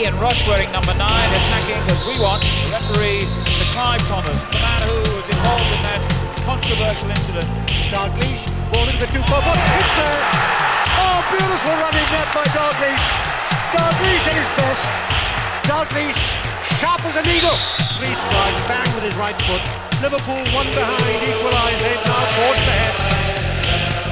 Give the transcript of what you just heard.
Ian Rush wearing number 9, attacking as we want. The referee, Mr. Clive Thomas, the man who was involved in that controversial incident. Dalglish, ball into the 2-4, but it's there. Oh, beautiful running net by Dalglish. Dalglish at his best. Dalglish, sharp as an eagle. 3 strides, bang with his right foot. Liverpool 1 behind, equalised, they've now forged ahead.